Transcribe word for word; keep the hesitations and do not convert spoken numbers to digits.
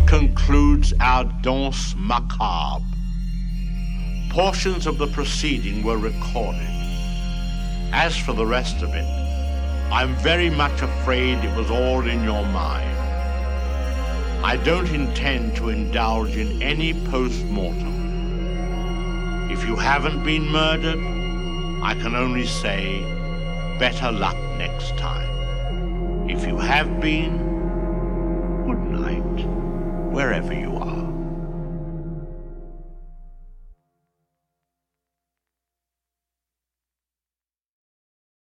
concludes our danse macabre. Portions of the proceeding were recorded. As for the rest of it, I'm very much afraid it was all in your mind. I don't intend to indulge in any post-mortem. If you haven't been murdered, I can only say, better luck next time. If you have been, good night, wherever you are.